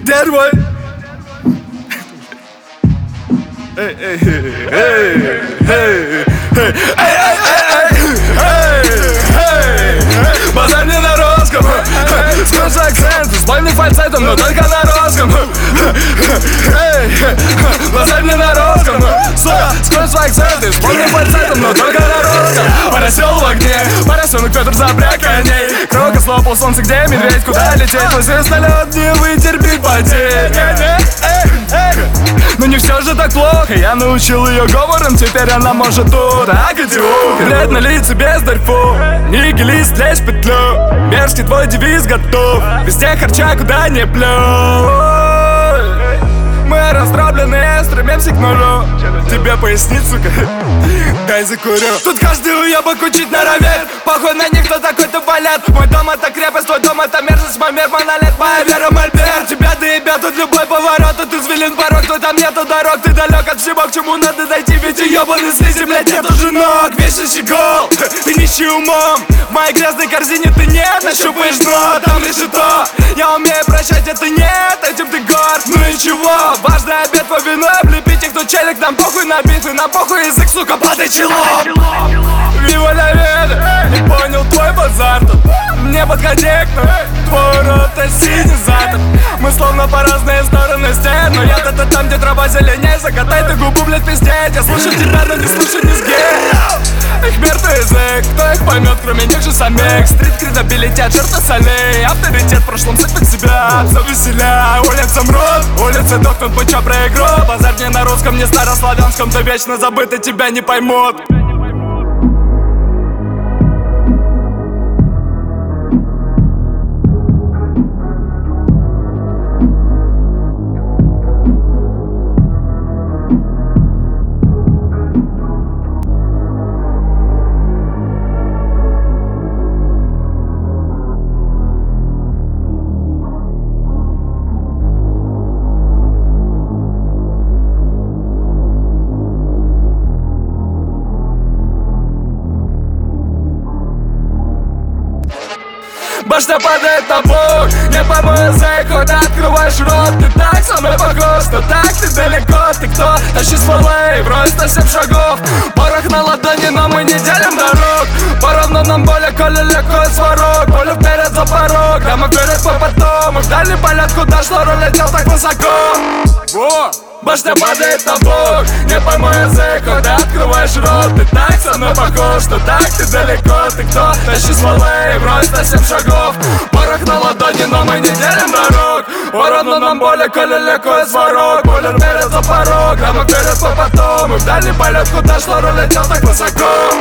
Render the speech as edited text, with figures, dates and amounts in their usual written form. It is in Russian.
Первый. Эй, эй, эй, эй, эй, эй, базар не на русском. Скажи акцент с двойным фальцетом, но только на русском. Базар не на русском. Сука, скажи свой акцент с двойным фальцетом, но только на русском. Поросел в огне, поросенок Петр запряг коней. Крока слопал солнце, где медведь, куда лететь? Мой звездолет не вытерпит потерь. Но не все же так плохо, я научил ее говором, теперь она может тут. Лет на лице бездарь, фу, нигилист, лезь в петлю. Мерзкий твой девиз готов, везде харча, куда не плю. Мы раздробленные, стремимся к нулю. Тебе пояснить, сука, дай закурю. Тут каждый уебок учить норовит, похуй на них, кто такой-то валят. Мой дом это крепость, твой дом это мерзость, мой мир монолит, моя вера мольберт. Тебя доебят тут любой поворот, тут извилин порог, твой там нету дорог. Ты далек от всего, к чему надо дойти, ведь и ебаный слизи, блядь, нету же ног. Вечно щегол, ты нищий умом, в моей грязной корзине ты нет, нащупаешь дно, там лежит то. Я умею прощать, это нет, этим ты горд, ну и чего? Важный обед по виной, облепите, кто челик, нам похуй на битвы, нам похуй язык, сука, падай челом. Вива ля вида, не понял твой базар тут, не подходи к нам, твой рот это синизатор. Мы словно по разные стороны стен, но я-то там, где трава зеленее. Закатай ты губу, блядь, пиздеть, я слышу тебя, но не слышу низги. Их мертвый язык, кто их поймет, кроме них же самих. Стрит кредабилитет, жертва солей, авторитет в прошлом сыпет себя, все веселя. Улица мрут, улицы дохнут, пуча про игру. Базар не на русском, не старославянском, ты вечно забыто, тебя не поймут. Башня падает на бок, не по мой язык, хоть открываешь рот. Ты так со мной похож, но так ты далеко. Ты кто? Тащи стволы, брось на 7 шагов. Порох на ладони, но мы не делим дорог. Поровну нам более, коли легко и сварок. Полю вперед за порог, прямо вперед по потом. И в дальний полет, куда шнур улетел так высоко. Во! Башня падает на бок, не по мой язык, хоть ты открываешь рот. Ты так со мной похож, что так ты далеко. Ты кто? Тащи стволы, брось на 7 шагов. Порох на ладони, но мы не делим дорог. Поровну нам более, коли легко и сварок. Поле вперед за порог, прямо вперед по потом. И в дальний полет, куда шнур улетел так высоко.